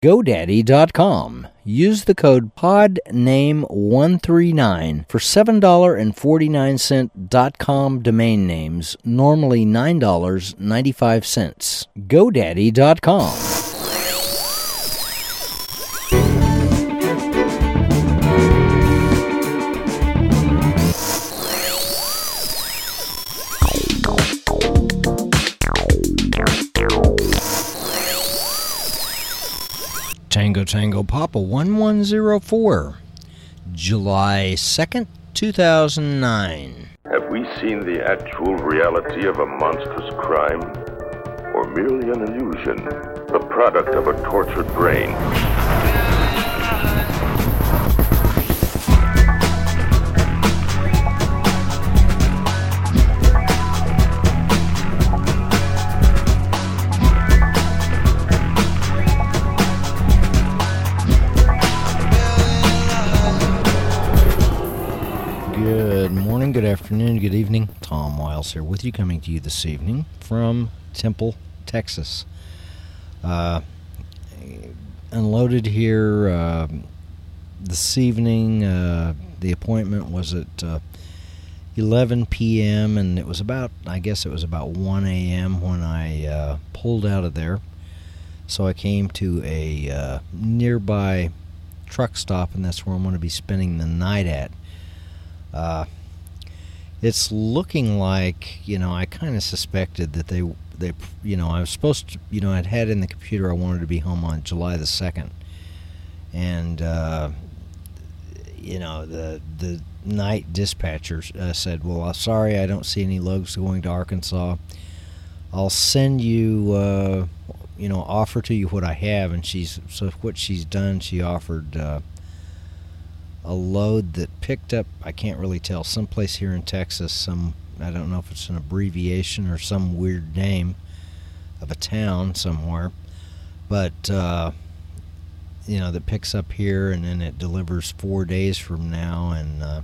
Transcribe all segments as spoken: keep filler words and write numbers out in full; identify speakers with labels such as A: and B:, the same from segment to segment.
A: GoDaddy dot com. Use the code P O D name one three nine for seven dollars and forty-nine cents .com domain names, normally nine dollars and ninety-five cents. GoDaddy dot com. Tango Tango Papa one one zero four, July second, two thousand nine.
B: Have we seen the actual reality of a monstrous crime? Or merely an illusion, the product of a tortured brain?
A: Good morning, good afternoon, good evening. Tom Wiles here with you, coming to you this evening from Temple, Texas. Uh, unloaded here uh, this evening. Uh, the appointment was at uh, eleven p.m. and it was about, I guess it was about one a.m. when I uh, pulled out of there. So I came to a uh, nearby truck stop, and that's where I'm going to be spending the night at. Uh, it's looking like, you know, I kind of suspected that they, they, you know, I was supposed to, you know, I'd had in the computer I wanted to be home on July the second. And, uh, you know, the the night dispatcher uh, said, well, I'm sorry, I don't see any loads going to Arkansas. I'll send you, uh, you know, offer to you what I have. And she's, so what she's done, she offered, uh, a load that picked up, I can't really tell, someplace here in Texas, some, I don't know if it's an abbreviation or some weird name of a town somewhere, but, uh, you know, that picks up here and then it delivers four days from now in uh,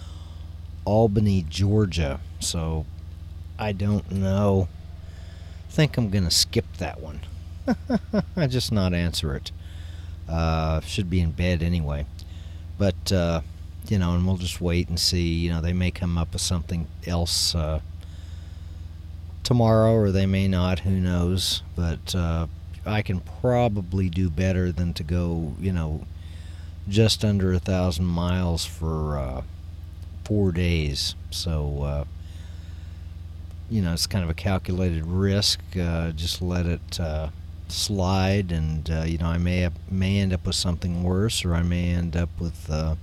A: Albany, Georgia. So I don't know. I think I'm going to skip that one. I just not answer it. Uh, should be in bed anyway. But, uh, you know, and we'll just wait and see. You know, they may come up with something else uh, tomorrow, or they may not. Who knows? But uh, I can probably do better than to go, you know, just under a thousand miles for uh, four days. So, uh, you know, it's kind of a calculated risk. Uh, just let it uh, slide, and uh, you know, I may have, may end up with something worse, or I may end up with uh,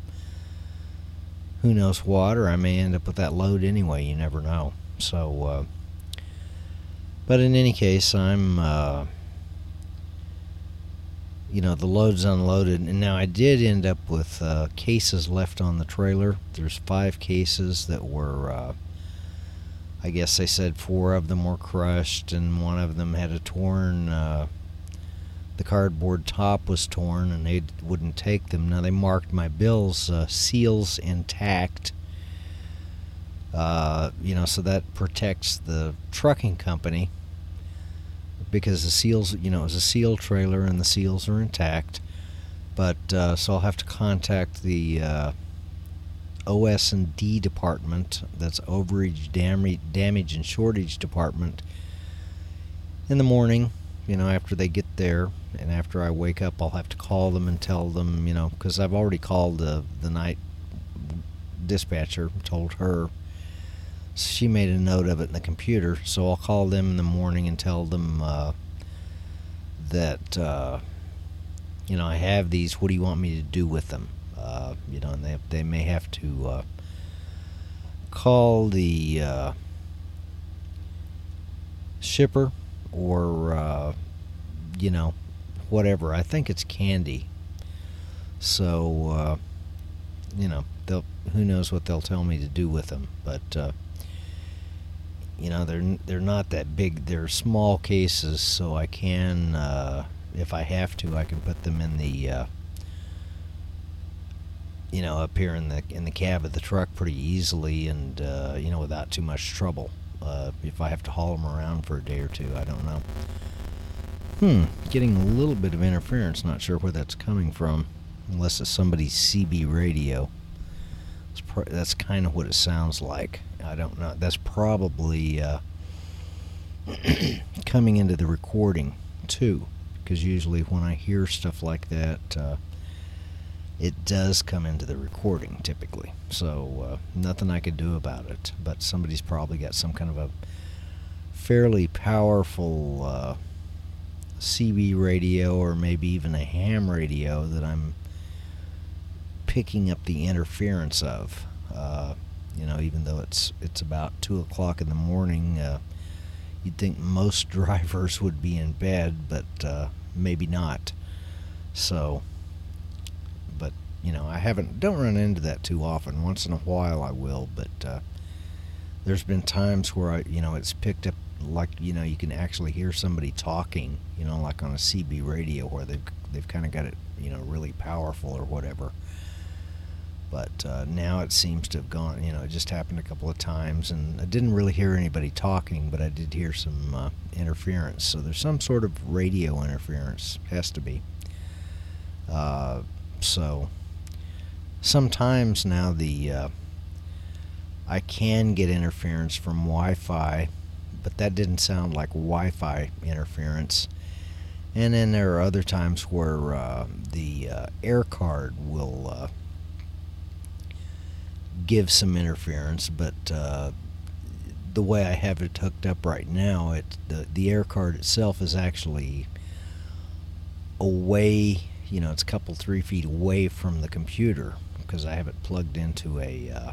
A: who knows what, or I may end up with that load anyway. You never know. So, uh, but in any case, I'm, uh, you know, the load's unloaded, and now I did end up with uh, cases left on the trailer. There's five cases that were. Uh, I guess they said four of them were crushed, and one of them had a torn, uh, the cardboard top was torn, and they wouldn't take them. Now, they marked my bills, uh, seals intact, uh, you know, so that protects the trucking company, because the seals, you know, it was a seal trailer, and the seals are intact. But, uh, so I'll have to contact the, uh, O S and D department, that's overage, damage, damage and shortage department, in the morning, you know, after they get there, and after I wake up, I'll have to call them and tell them, you know, because I've already called the, the night dispatcher, told her, she made a note of it in the computer, so I'll call them in the morning and tell them uh, that, uh, you know, I have these, what do you want me to do with them? Uh, you know, and they they may have to uh, call the uh, shipper, or uh, you know, whatever. I think it's candy. So uh, you know, they'll, who knows what they'll tell me to do with them. But uh, you know, they're they're not that big. They're small cases, so I can, uh, if I have to, I can put them in the. Uh, you know, up here in the in the cab of the truck pretty easily, and uh, you know, without too much trouble. Uh, if I have to haul them around for a day or two, I don't know. Hmm, getting a little bit of interference. Not sure where that's coming from, unless it's somebody's C B radio. It's pr- that's kind of what it sounds like. I don't know. That's probably uh, coming into the recording too, because usually when I hear stuff like that, uh, it does come into the recording typically. So uh, nothing I could do about it. But somebody's probably got some kind of a fairly powerful uh, C B radio, or maybe even a ham radio that I'm picking up the interference of. Uh, you know, even though it's it's about two o'clock in the morning, uh, you'd think most drivers would be in bed, but uh, maybe not. So, but you know, I haven't don't run into that too often. Once in a while, I will, but uh, there's been times where I, you know, it's picked up. Like, you know, you can actually hear somebody talking, you know, like on a C B radio where they've, they've kind of got it, you know, really powerful or whatever. But uh, now it seems to have gone, you know, it just happened a couple of times, and I didn't really hear anybody talking, but I did hear some uh, interference. So there's some sort of radio interference, has to be. Uh, so sometimes now the, uh, I can get interference from Wi-Fi, but that didn't sound like Wi-Fi interference. And then there are other times where uh, the uh, air card will uh, give some interference, but uh, the way I have it hooked up right now, it the, the air card itself is actually away, you know, it's a couple, three feet away from the computer, because I have it plugged into a uh,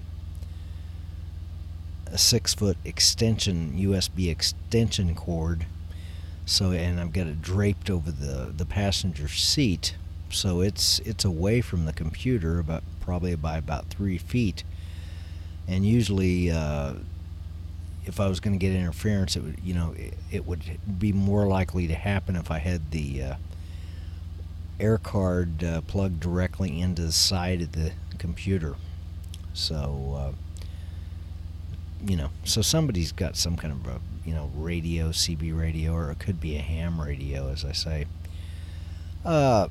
A: a six foot extension, U S B extension cord. So, and I've got it draped over the, the passenger seat. So it's, it's away from the computer, about probably by about three feet. And usually, uh, if I was going to get interference, it would, you know, it, it would be more likely to happen if I had the, uh, air card, uh, plugged directly into the side of the computer. So, uh, you know, so somebody's got some kind of a, you know, radio, C B radio, or it could be a ham radio, as I say. Uh,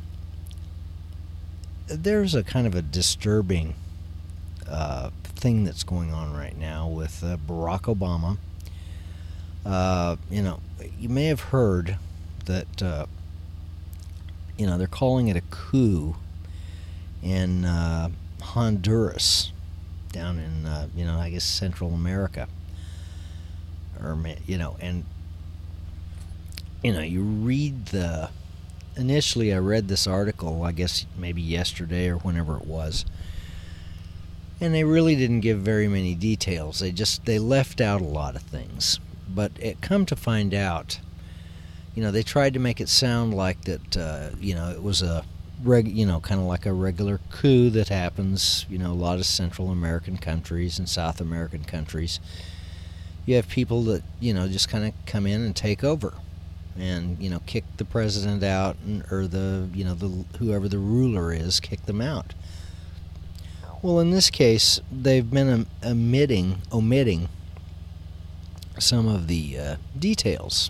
A: there's a kind of a disturbing uh, thing that's going on right now with uh, Barack Obama. Uh, you know, you may have heard that, uh, you know, they're calling it a coup in uh, Honduras, down in, uh, you know, I guess Central America, or, you know, and, you know, you read the, initially I read this article, I guess maybe yesterday or whenever it was, and they really didn't give very many details. They just, they left out a lot of things, but it come to find out, you know, they tried to make it sound like that, uh, you know, it was a, Reg, you know, kind of like a regular coup that happens, you know, a lot of Central American countries and South American countries. You have people that, you know, just kind of come in and take over and, you know, kick the president out, and, or the, you know, the whoever the ruler is, kick them out. Well, in this case, they've been um, omitting, omitting some of the uh, details.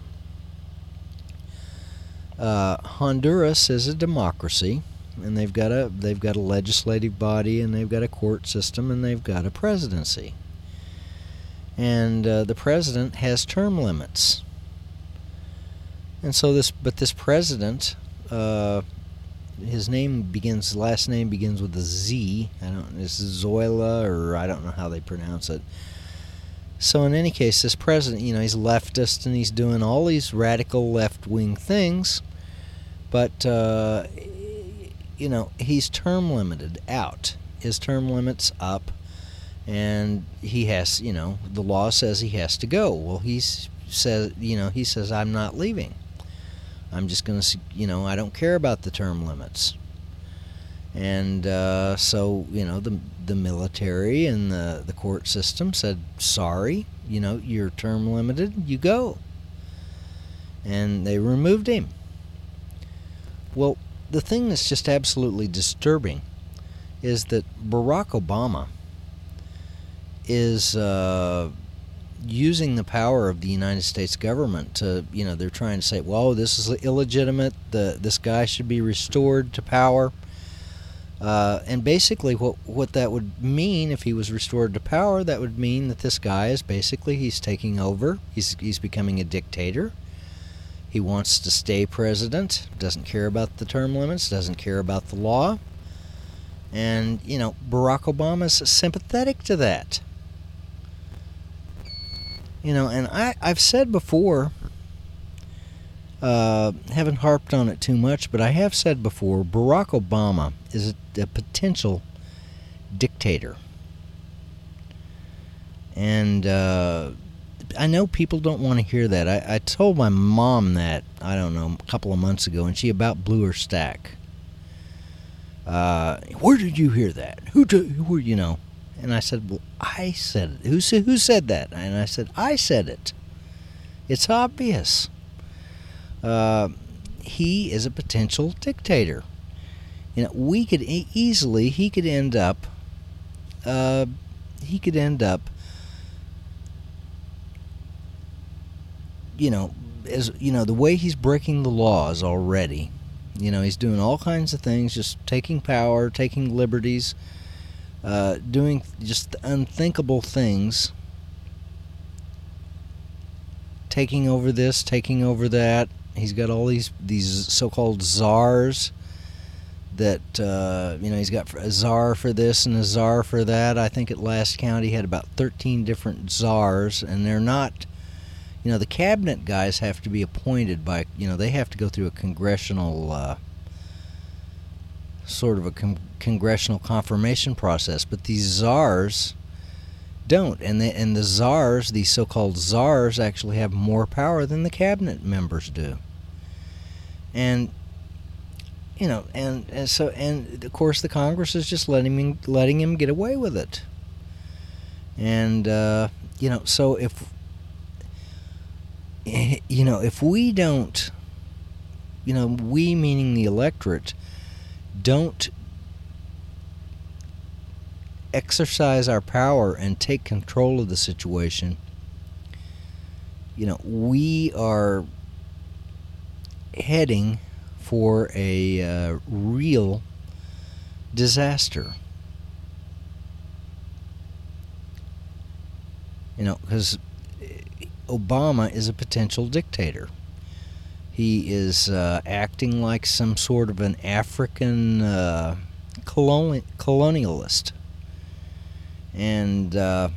A: Uh, Honduras is a democracy, and they've got a they've got a legislative body, and they've got a court system, and they've got a presidency. And uh, the president has term limits. And so this, but this president, uh, his name begins, last name begins with a Z. I don't, this is Zoila, or I don't know how they pronounce it. So in any case, this president, you know, he's leftist, and he's doing all these radical left-wing things, but, uh, you know, he's term limited out. His term limit's up, and he has, you know, the law says he has to go. Well, he's says, you know, he says, I'm not leaving. I'm just going to, you know, I don't care about the term limits. And uh, so, you know, the the military and the, the court system said, sorry, you know, you're term limited, you go. And they removed him. Well, the thing that's just absolutely disturbing is that Barack Obama is uh, using the power of the United States government to, you know, they're trying to say, well, this is illegitimate, the this guy should be restored to power. Uh, and basically what, what that would mean, if he was restored to power, that would mean that this guy is basically, he's taking over, he's, he's becoming a dictator. He wants to stay president, doesn't care about the term limits, doesn't care about the law. And, you know, Barack Obama's sympathetic to that. You know, and I, I've said before, uh, haven't harped on it too much, but I have said before, Barack Obama is a, a potential dictator. And uh, I know people don't want to hear that. I, I told my mom that, I don't know, a couple of months ago, and she about blew her stack. Uh, where did you hear that? Who, do, who, you know? And I said, well, I said it. Who said, who said that? And I said, I said it. It's obvious. Uh, he is a potential dictator. You know, we could e- easily, he could end up, uh, he could end up, you know, as you know, the way he's breaking the laws already. You know, he's doing all kinds of things, just taking power, taking liberties, uh, doing just unthinkable things, taking over this, taking over that. He's got all these these so-called czars that, uh, you know, he's got a czar for this and a czar for that. I think at last count he had about thirteen different czars, and they're not, you know, the cabinet guys have to be appointed by, you know, they have to go through a congressional, uh, sort of a con- congressional confirmation process, but these czars don't. And the, and the czars, these so-called czars, actually have more power than the cabinet members do. And, you know, and, and so, and of course the Congress is just letting him, letting him get away with it. And, uh, you know, so if, you know, if we don't, you know, we meaning the electorate, don't exercise our power and take control of the situation, you know, we are heading for a uh, real disaster. You know, because Obama is a potential dictator. He is uh, acting like some sort of an African uh, coloni- colonialist. And, uh,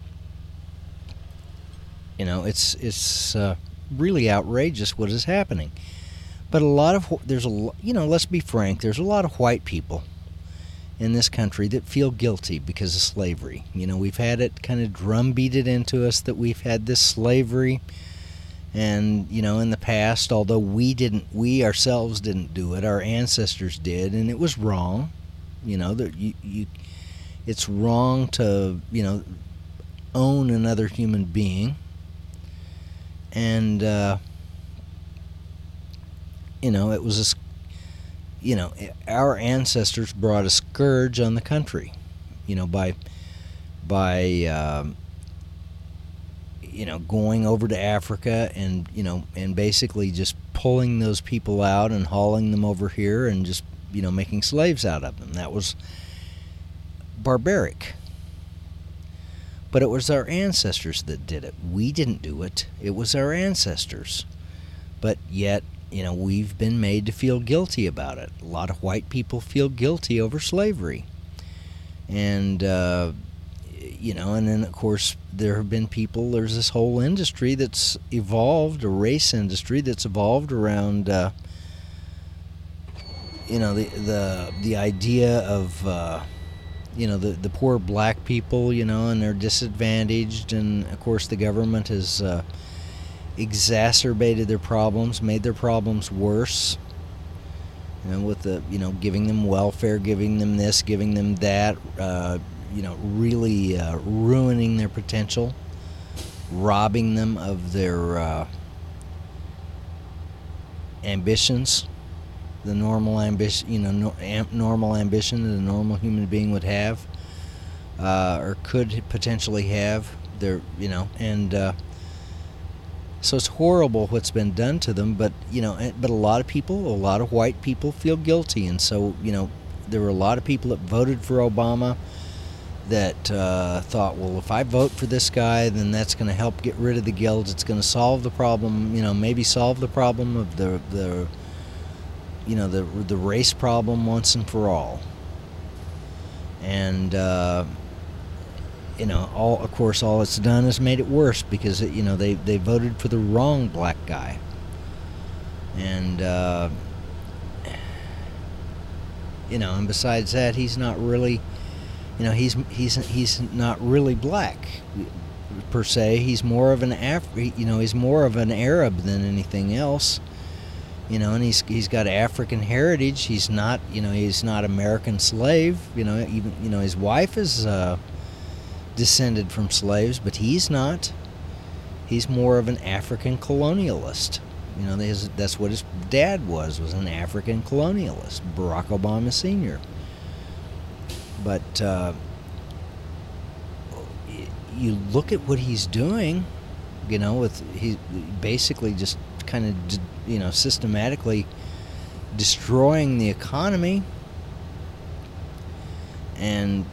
A: you know, it's it's uh, really outrageous what is happening. But a lot of, there's a, you know, let's be frank, there's a lot of white people in this country that feel guilty because of slavery. You know, we've had it kind of drumbeated into us that we've had this slavery. And, you know, in the past, although we didn't, we ourselves didn't do it, our ancestors did, and it was wrong. You know, that you, you, it's wrong to, you know, own another human being. And, uh, you know, it was a, you know, our ancestors brought a scourge on the country, you know, by, by, um, you know, going over to Africa and, you know, and basically just pulling those people out and hauling them over here and just, you know, making slaves out of them. That was barbaric. But it was our ancestors that did it. We didn't do it. It was our ancestors. But yet, you know, we've been made to feel guilty about it. A lot of white people feel guilty over slavery. And, uh, you know, and then, of course, there have been people, there's this whole industry that's evolved, a race industry that's evolved around, uh, you know, the the the idea of, uh, you know, the, the poor black people, you know, and they're disadvantaged. And, of course, the government has uh, exacerbated their problems, made their problems worse. You know, with the, you know, giving them welfare, giving them this, giving them that, uh, you know, really uh, ruining their potential, robbing them of their uh, ambitions, the normal ambition, you know, no, am, normal ambition that a normal human being would have, uh, or could potentially have. they're you know, and uh, so it's horrible what's been done to them. But you know, but a lot of people, a lot of white people feel guilty, and so you know, there were a lot of people that voted for Obama that uh, thought, well, if I vote for this guy, then that's going to help get rid of the guilds. It's going to solve the problem, you know, maybe solve the problem of the the you know the the race problem once and for all. And uh, you know, all of course, all it's done is made it worse because it, you know they they voted for the wrong black guy. And uh, you know, and besides that, he's not really. You know, he's he's he's not really black per se. He's more of an Af you know, he's more of an Arab than anything else. You know, and he's he's got African heritage. He's not, you know, he's not American slave. You know, even you know his wife is uh, descended from slaves, but he's not. He's more of an African colonialist. You know, his, that's what his dad was was an African colonialist, Barack Obama Senior But uh, you look at what he's doing, you know, with he basically just kind of, you know, systematically destroying the economy, and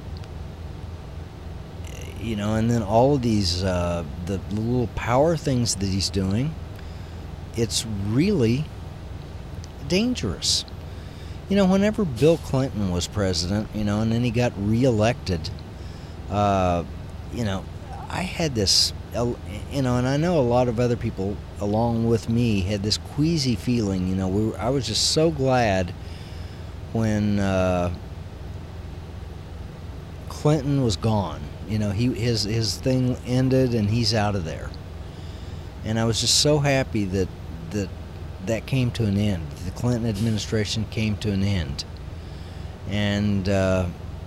A: you know, and then all of these uh, the little power things that he's doing. It's really dangerous. You know, whenever Bill Clinton was president, you know, and then he got reelected, uh, you know, I had this, you know, and I know a lot of other people along with me had this queasy feeling, you know, we were, I was just so glad when uh, Clinton was gone. You know, he his his thing ended and he's out of there. And I was just so happy that that that came to an end. The Clinton administration came to an end. And uh,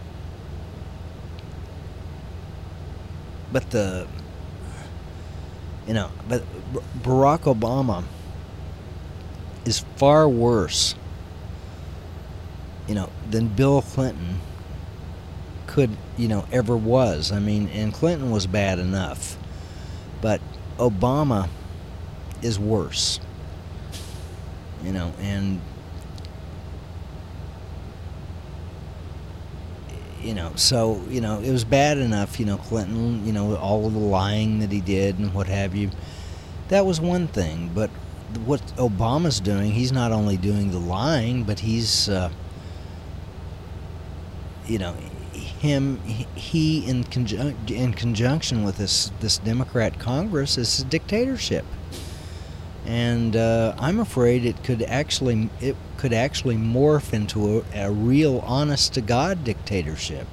A: but the you know, but Barack Obama is far worse, you know, than Bill Clinton could, you know, ever was. I mean, and Clinton was bad enough, but Obama is worse. You know, and you know, so, you know, it was bad enough, you know, Clinton, you know, all of the lying that he did and what have you. That was one thing, but what Obama's doing, he's not only doing the lying, but he's, uh, you know, him, he in, conjun- in conjunction with this, this Democrat Congress is a dictatorship. And uh, I'm afraid it could actually it could actually morph into a, a real honest-to-God dictatorship.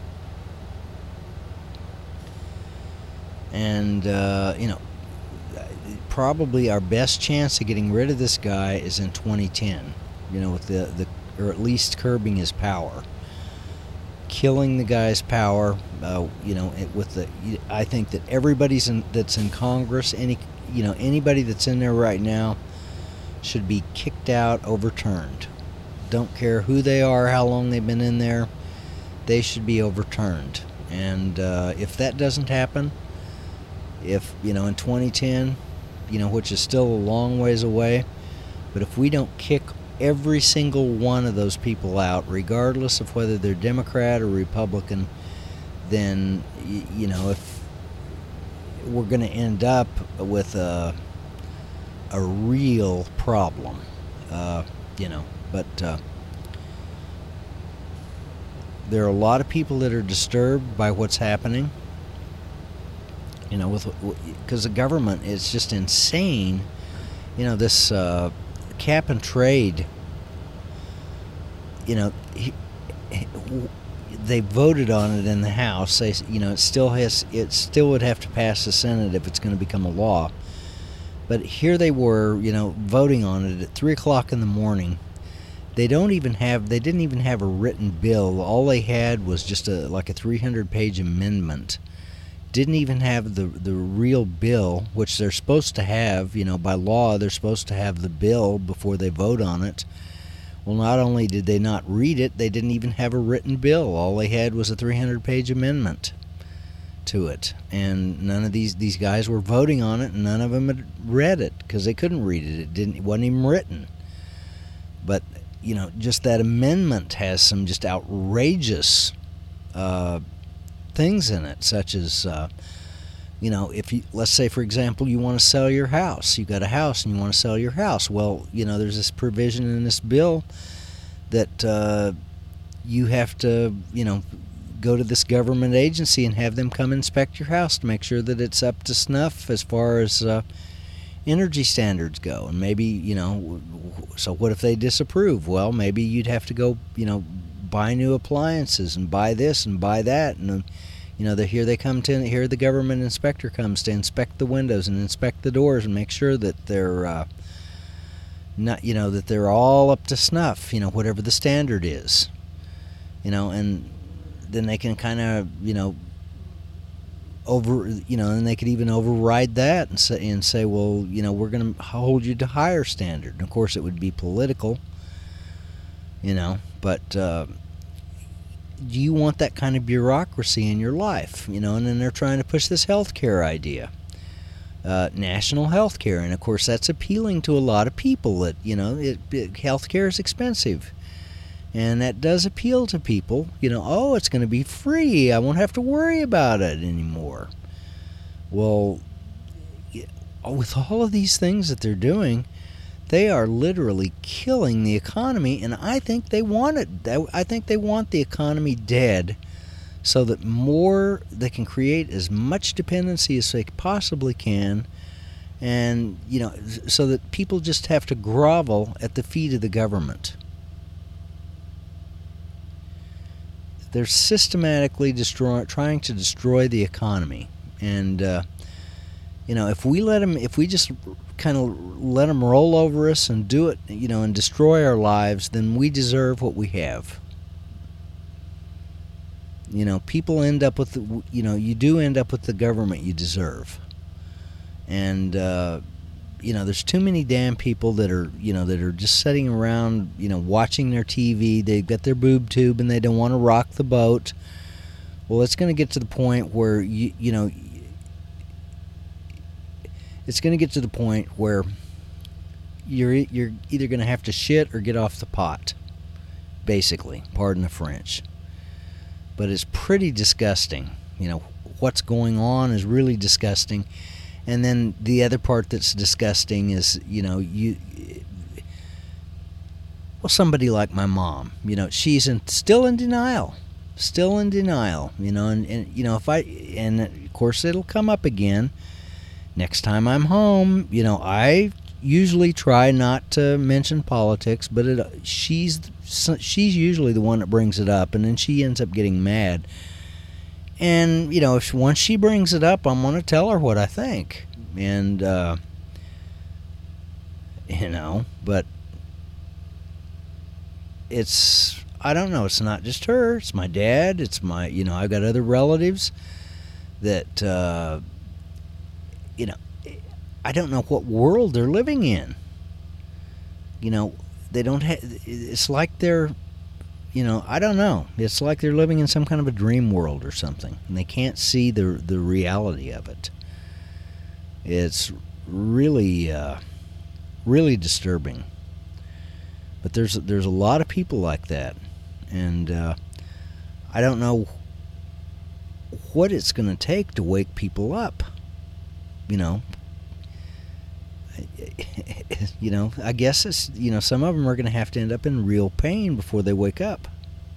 A: And uh, you know, probably our best chance of getting rid of this guy is in twenty ten. You know, with the the or at least curbing his power, killing the guy's power. Uh, you know, it, with the I think that everybody's in, that's in Congress, any. You know, anybody that's in there right now should be kicked out, overturned. Don't care who they are, how long they've been in there, they should be overturned. And uh, if that doesn't happen, if, you know, in twenty ten, you know, which is still a long ways away, but if we don't kick every single one of those people out, regardless of whether they're Democrat or Republican, then, you know, if we're going to end up with a a real problem, uh, you know. But uh, there are a lot of people that are disturbed by what's happening. You know, with because the government is just insane. You know, this uh, cap and trade. You know, he, he, they voted on it in the House. They, you know, it still has, it still would have to pass the Senate if it's going to become a law. But here they were, you know, voting on it at three o'clock in the morning. They don't even have, they didn't even have a written bill. All they had was just a like a three hundred page amendment. Didn't even have the the real bill, which they're supposed to have. You know, by law, they're supposed to have the bill before they vote on it. Well, not only did they not read it, they didn't even have a written bill. All they had was a three hundred page amendment. to it, and none of these these guys were voting on it, and none of them had read it because they couldn't read it. It didn't. It wasn't even written. But you know, just that amendment has some just outrageous uh, things in it, such as uh, you know, if you, let's say for example, you want to sell your house. You got a house and you want to sell your house. Well, you know, there's this provision in this bill that uh, you have to, you know, go to this government agency and have them come inspect your house to make sure that it's up to snuff as far as uh, energy standards go. And maybe, you know, so what if they disapprove? Well, maybe you'd have to go, you know, buy new appliances and buy this and buy that. And, you know, the, here they come to, here the government inspector comes to inspect the windows and inspect the doors and make sure that they're uh, not, you know, that they're all up to snuff, you know, whatever the standard is. You know, and then they can kind of, you know, over, you know, and they could even override that and say, and say, well, you know, we're going to hold you to higher standard. And of course, it would be political, you know, but uh, do you want that kind of bureaucracy in your life? You know, and then they're trying to push this health care idea, uh, national health care. And of course, that's appealing to a lot of people that, you know, it, it, health care is expensive. And that does appeal to people, you know, oh, it's going to be free. I won't have to worry about it anymore. Well, with all of these things that they're doing, they are literally killing the economy, and I think they want it. I think they want the economy dead so that more, they can create as much dependency as they possibly can, and, you know, so that people just have to grovel at the feet of the government. They're systematically destroy, trying to destroy the economy, and uh, you know, if we let them, if we just kind of let them roll over us and do it, you know, and destroy our lives, then we deserve what we have. You know, people end up with, the, you know, you do end up with the government you deserve, and uh, you know, there's too many damn people that are, you know, that are just sitting around, you know, watching their T V. They've got their boob tube and they don't want to rock the boat. Well, it's going to get to the point where, you, you know, it's going to get to the point where you're you're either going to have to shit or get off the pot, basically. Pardon the French. But it's pretty disgusting. You know, what's going on is really disgusting. And then the other part that's disgusting is, you know, you, well, somebody like my mom, you know, she's in, still in denial, still in denial, you know, and, and, you know, if I, and of course it'll come up again next time I'm home. You know, I usually try not to mention politics, but it, she's, she's usually the one that brings it up, and then she ends up getting mad. And, you know, if once she brings it up, I'm going to tell her what I think. And, uh, you know, but it's, I don't know, it's not just her. It's my dad. It's my, you know, I've got other relatives that, uh, you know, I don't know what world they're living in. You know, they don't have, it's like they're, you know, I don't know. It's like they're living in some kind of a dream world or something, and they can't see the the reality of it. It's really, uh, really disturbing. But there's there's a lot of people like that, and uh, I don't know what it's going to take to wake people up. You know, you know, I guess it's, you know, some of them are going to have to end up in real pain before they wake up.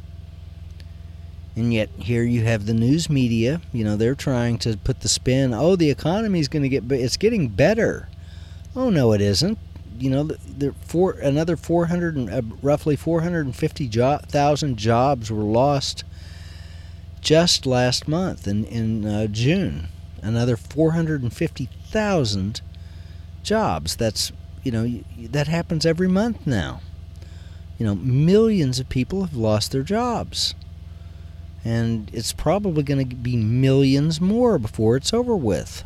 A: And yet here you have the news media, you know, they're trying to put the spin, oh, the economy's going to get, it's getting better. Oh, no, it isn't. You know, there for another four hundred, uh, roughly four hundred fifty thousand jobs were lost just last month in, in uh, June. Another four hundred fifty thousand jobs. That's, you know, that happens every month now. You know, millions of people have lost their jobs. And it's probably going to be millions more before it's over with.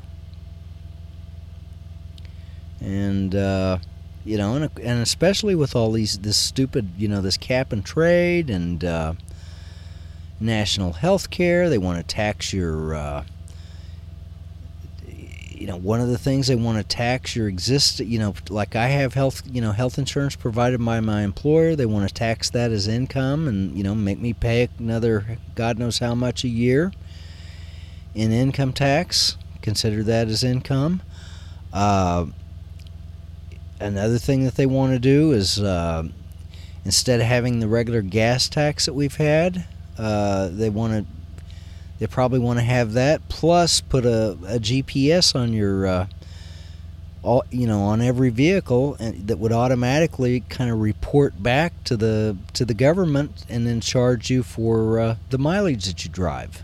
A: And, uh, you know, and, and especially with all these, this stupid, you know, this cap and trade and uh, national health care. They want to tax your, uh, know, one of the things they want to tax your exist, you know, like I have health, you know, health insurance provided by my employer. They want to tax that as income and, you know, make me pay another God knows how much a year in income tax. Consider that as income. Uh, another thing that they want to do is uh, instead of having the regular gas tax that we've had, uh, they want to They probably want to have that, plus put a, a G P S on your, uh, all you know, on every vehicle, and that would automatically kind of report back to the to the government, and then charge you for uh, the mileage that you drive.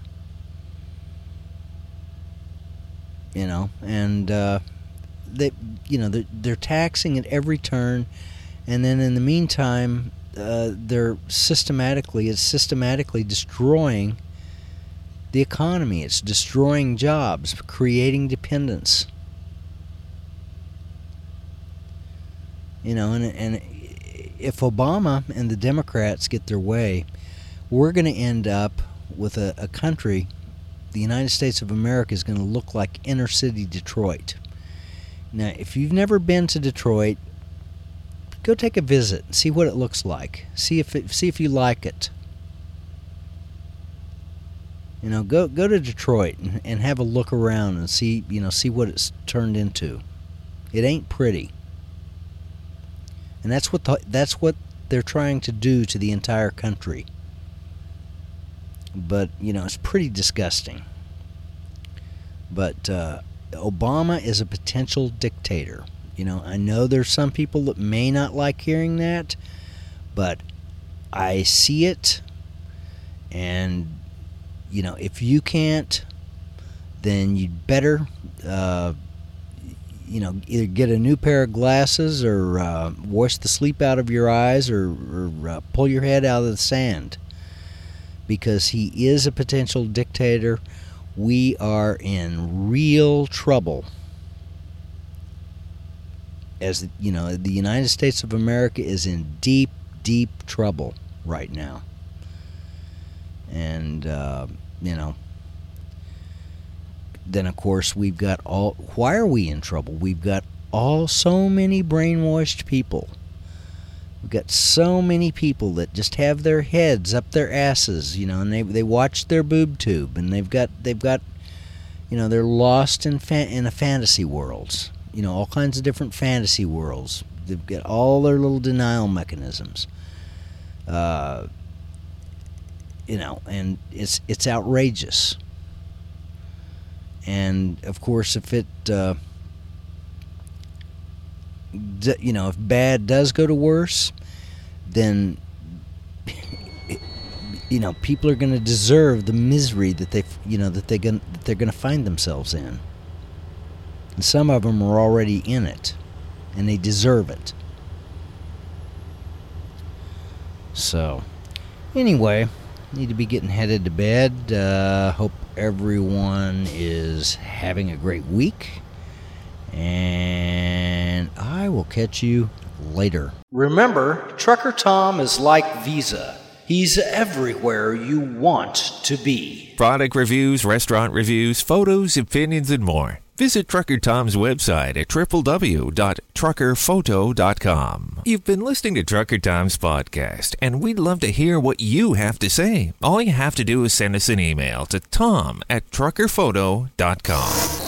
A: You know, and uh, they, you know, they're, they're taxing at every turn, and then in the meantime, uh, they're systematically, it's systematically destroying the economy. It's destroying jobs, creating dependence. You know, and and if Obama and the Democrats get their way, we're going to end up with a, a country, the United States of America is going to look like inner city Detroit. Now, if you've never been to Detroit, go take a visit and see what it looks like. See if it, see if you like it. You know, go go to Detroit and, and have a look around and see, you know, see what it's turned into. It ain't pretty. And that's what the, that's what they're trying to do to the entire country. But, you know, it's pretty disgusting. But uh, Obama is a potential dictator. You know, I know there's some people that may not like hearing that, but I see it, and you know, if you can't, then you'd better, uh, you know, either get a new pair of glasses or uh, wash the sleep out of your eyes, or, or uh, pull your head out of the sand, because he is a potential dictator. We are in real trouble. As you know, the United States of America is in deep, deep trouble right now. And, uh, you know, then of course we've got all, why are we in trouble? We've got all, so many brainwashed people. We've got so many people that just have their heads up their asses, you know, and they they watch their boob tube, and they've got, they've got, you know, they're lost in fa- in a fantasy worlds, you know, all kinds of different fantasy worlds. They've got all their little denial mechanisms. Uh... You know, and it's it's outrageous. And of course, if it, uh, d- you know, if bad does go to worse, then it, you know, people are going to deserve the misery that they, you know, that they going that they're going to find themselves in. And some of them are already in it, and they deserve it. So, anyway. Need to be getting headed to bed. Uh, hope everyone is having a great week. And I will catch you later. Remember, Trucker Tom is like Visa. He's everywhere you want to be.
C: Product reviews, restaurant reviews, photos, opinions, and more. Visit Trucker Tom's website at w w w dot trucker photo dot com. You've been listening to Trucker Tom's podcast, and we'd love to hear what you have to say. All you have to do is send us an email to tom at trucker photo dot com.